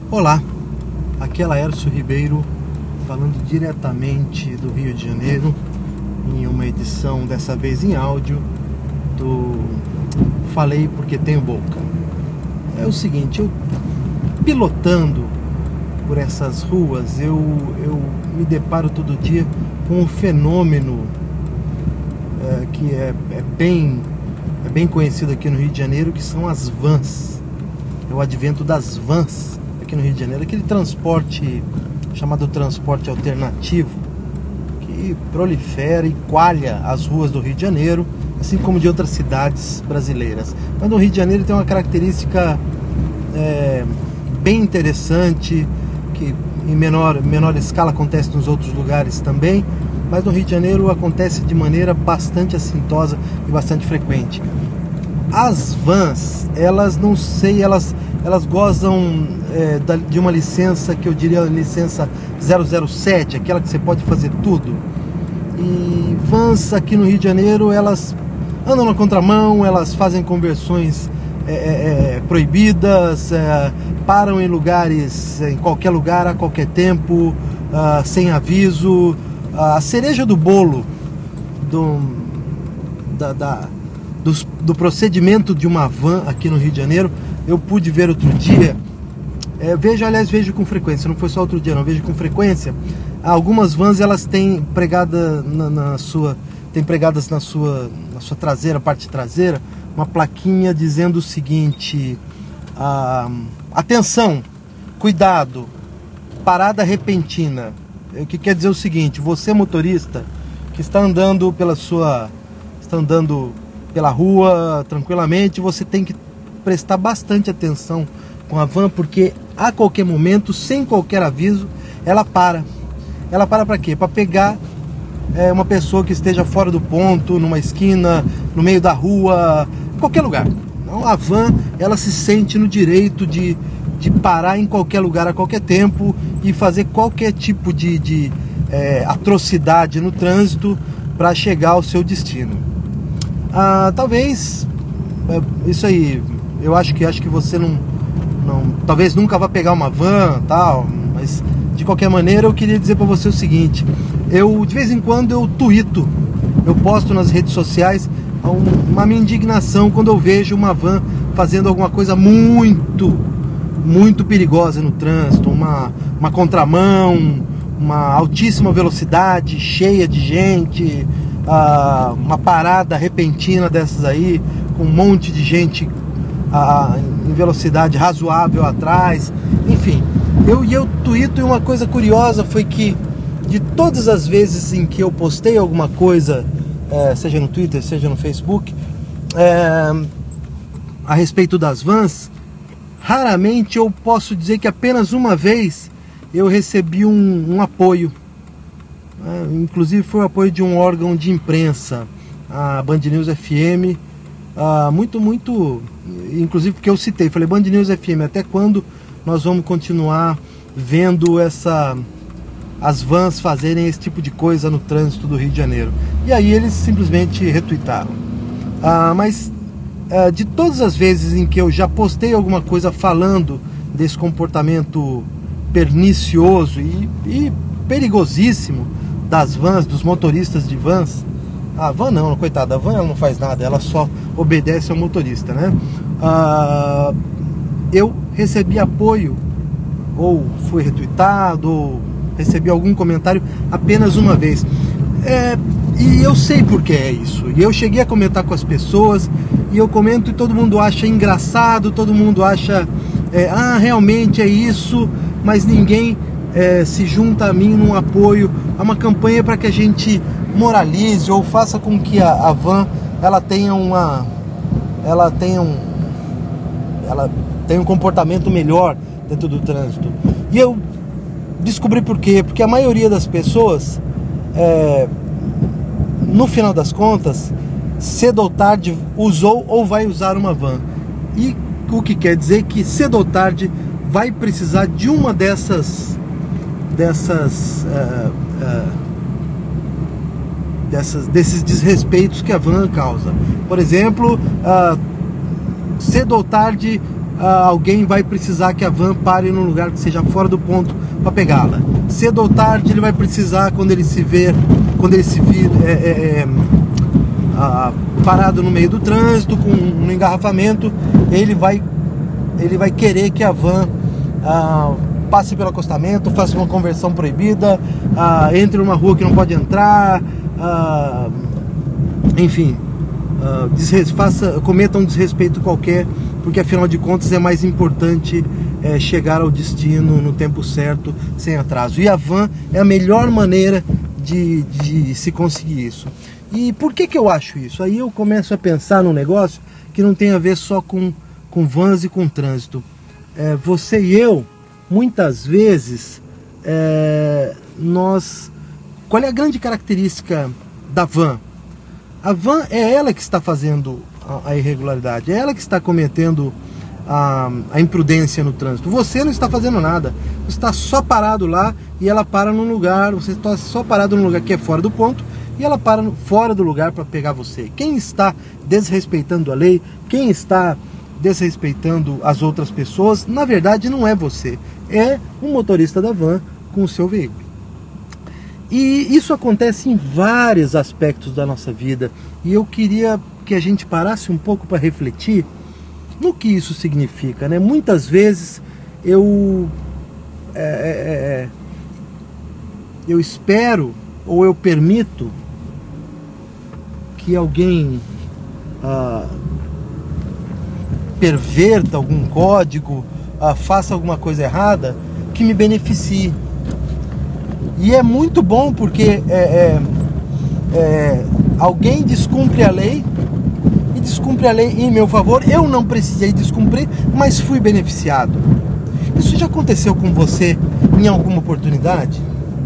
Olá, aqui é Laércio Ribeiro, falando diretamente do Rio de Janeiro, em uma edição dessa vez em áudio do Falei Porque Tenho Boca. É o seguinte, eu pilotando por essas ruas, eu me deparo todo dia com um fenômeno que é bem conhecido aqui no Rio de Janeiro, que são as vans. É o advento das vans aqui no Rio de Janeiro, aquele transporte chamado transporte alternativo que prolifera e coalha as ruas do Rio de Janeiro, assim como de outras cidades brasileiras. Mas no Rio de Janeiro tem uma característica bem interessante, que em menor escala acontece nos outros lugares também, mas no Rio de Janeiro acontece de maneira bastante assintosa e bastante frequente. As vans, elas gozam de uma licença que eu diria licença 007, aquela que você pode fazer tudo. E vans aqui no Rio de Janeiro, elas andam na contramão, elas fazem conversões proibidas, param em lugares, em qualquer lugar, a qualquer tempo, sem aviso. A cereja do bolo do procedimento de uma van aqui no Rio de Janeiro, eu pude ver outro dia. Vejo com frequência, não foi só outro dia, não, vejo com frequência. Algumas vans, elas têm pregadas na sua traseira, parte traseira, uma plaquinha dizendo o seguinte: atenção, cuidado, parada repentina. O que quer dizer o seguinte: você, motorista, que está andando pela rua tranquilamente, você tem que prestar bastante atenção com a van, porque a qualquer momento, sem qualquer aviso, ela para. Ela para quê? Para pegar uma pessoa que esteja fora do ponto, numa esquina, no meio da rua, em qualquer lugar. Então, a van, ela se sente no direito de parar em qualquer lugar, a qualquer tempo, e fazer qualquer tipo de atrocidade no trânsito para chegar ao seu destino. Talvez isso aí, eu acho que você não talvez nunca vá pegar uma van, tal, mas de qualquer maneira eu queria dizer para você o seguinte: eu de vez em quando eu posto nas redes sociais uma minha indignação quando eu vejo uma van fazendo alguma coisa muito perigosa no trânsito, uma contramão, uma altíssima velocidade, cheia de gente, uma parada repentina dessas aí, com um monte de gente em velocidade razoável atrás, enfim. Eu tuito, e uma coisa curiosa foi que de todas as vezes em que eu postei alguma coisa, seja no Twitter, seja no Facebook, a respeito das vans, raramente eu posso dizer que apenas uma vez eu recebi um apoio. Inclusive foi o apoio de um órgão de imprensa, a Band News FM, muito, inclusive porque eu citei, falei: Band News FM, até quando nós vamos continuar vendo as vans fazerem esse tipo de coisa no trânsito do Rio de Janeiro? E aí eles simplesmente retuitaram. Mas de todas as vezes em que eu já postei alguma coisa falando desse comportamento pernicioso e perigosíssimo das vans, dos motoristas de vans, a van não, coitada, a van ela não faz nada, ela só obedece ao motorista, né? Eu recebi apoio, ou fui retuitado, ou recebi algum comentário apenas uma vez. E eu sei por que é isso. E eu cheguei a comentar com as pessoas, e eu comento e todo mundo acha engraçado, todo mundo acha, realmente é isso, mas ninguém se junta a mim num apoio a uma campanha para que a gente moralize ou faça com que a van ela tenha um comportamento melhor dentro do trânsito. E eu descobri por quê. Porque a maioria das pessoas, no final das contas, cedo ou tarde usou ou vai usar uma van. E o que quer dizer que cedo ou tarde vai precisar de uma desses desrespeitos que a van causa. Por exemplo, cedo ou tarde alguém vai precisar que a van pare num lugar que seja fora do ponto para pegá-la. Cedo ou tarde ele vai precisar, quando ele se vir parado no meio do trânsito, com um engarrafamento, ele vai querer que a van passe pelo acostamento, faça uma conversão proibida, entre numa rua que não pode entrar, enfim, cometa um desrespeito qualquer, porque afinal de contas é mais importante chegar ao destino no tempo certo, sem atraso. E a van é a melhor maneira de se conseguir isso. E por que eu acho isso? Aí eu começo a pensar num negócio que não tem a ver só com vans e com trânsito. Você e eu, muitas vezes, qual é a grande característica da van? A van é ela que está fazendo a irregularidade, é ela que está cometendo a imprudência no trânsito. Você não está fazendo nada, você está só parado lá e ela para num lugar, você está só parado num lugar que é fora do ponto e ela para fora do lugar para pegar você. Quem está desrespeitando a lei, quem está desrespeitando as outras pessoas, na verdade não é você, é um motorista da van com o seu veículo. E isso acontece em vários aspectos da nossa vida, e eu queria que a gente parasse um pouco para refletir no que isso significa, né? Muitas vezes eu espero ou eu permito que alguém perverta algum código, faça alguma coisa errada que me beneficie. E é muito bom porque alguém descumpre a lei, e descumpre a lei em meu favor. Eu não precisei descumprir, mas fui beneficiado. Isso já aconteceu com você em alguma oportunidade?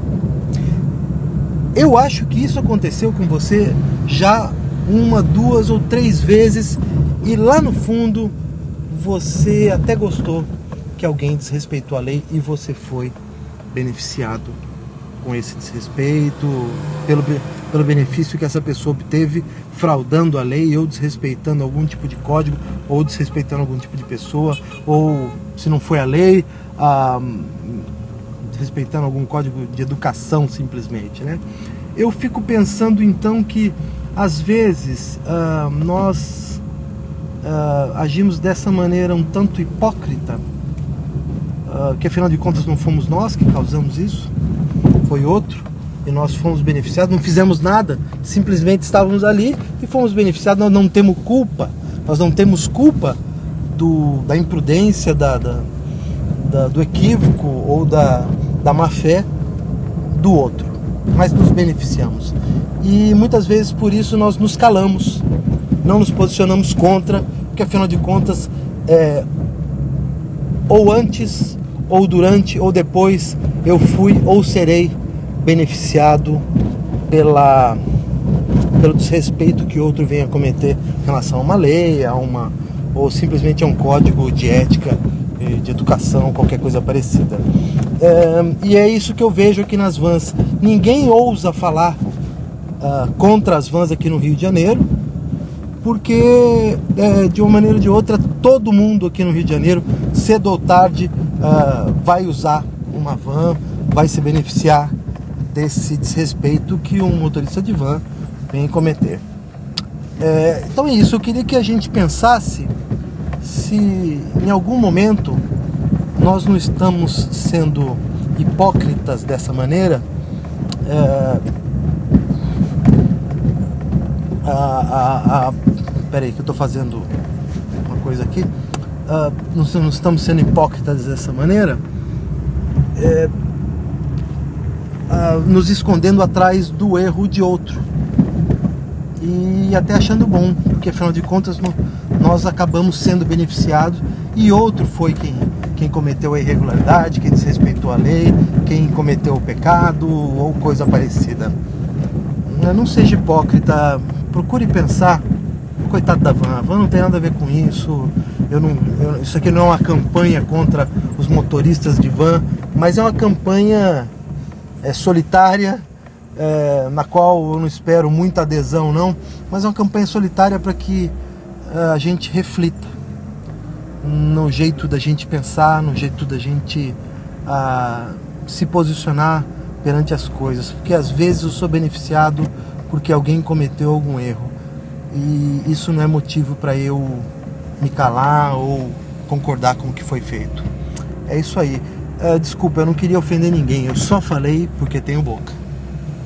Eu acho que isso aconteceu com você já 1, 2 ou 3 vezes, e lá no fundo você até gostou que alguém desrespeitou a lei e você foi beneficiado com esse desrespeito, pelo benefício que essa pessoa obteve fraudando a lei, ou desrespeitando algum tipo de código, ou desrespeitando algum tipo de pessoa, ou, se não foi a lei, desrespeitando algum código de educação simplesmente, né? Eu fico pensando então que às vezes nós agimos dessa maneira um tanto hipócrita, que afinal de contas não fomos nós que causamos isso, foi outro, e nós fomos beneficiados, não fizemos nada, simplesmente estávamos ali e fomos beneficiados. Nós não temos culpa, da imprudência, do equívoco ou da má fé do outro, mas nos beneficiamos. E muitas vezes por isso nós nos calamos, não nos posicionamos contra, porque afinal de contas ou antes, ou durante, ou depois eu fui ou serei beneficiado pelo desrespeito que outro venha a cometer em relação a uma lei, ou simplesmente a um código de ética, de educação, qualquer coisa parecida. E é isso que eu vejo aqui nas vans. Ninguém ousa falar contra as vans aqui no Rio de Janeiro, porque de uma maneira ou de outra todo mundo aqui no Rio de Janeiro, cedo ou tarde, vai usar uma van, vai se beneficiar desse desrespeito que um motorista de van vem cometer. Então é isso, eu queria que a gente pensasse se em algum momento nós não estamos sendo hipócritas dessa maneira. Peraí que eu estou fazendo uma coisa aqui. Não estamos sendo hipócritas dessa maneira, nos escondendo atrás do erro de outro e até achando bom, porque afinal de contas nós acabamos sendo beneficiados e outro foi quem cometeu a irregularidade, quem desrespeitou a lei, quem cometeu o pecado ou coisa parecida. Não seja hipócrita, procure pensar. Coitado da van, a van não tem nada a ver com isso. Isso aqui não é uma campanha contra os motoristas de van, mas é uma campanha solitária, na qual eu não espero muita adesão não, mas é uma campanha solitária para que a gente reflita. no jeito da gente pensar, no jeito da gente se posicionar perante as coisas, porque às vezes eu sou beneficiado porque alguém cometeu algum erro, e isso não é motivo para eu me calar ou concordar com o que foi feito. É isso aí. Desculpa, eu não queria ofender ninguém, eu só falei porque tenho boca.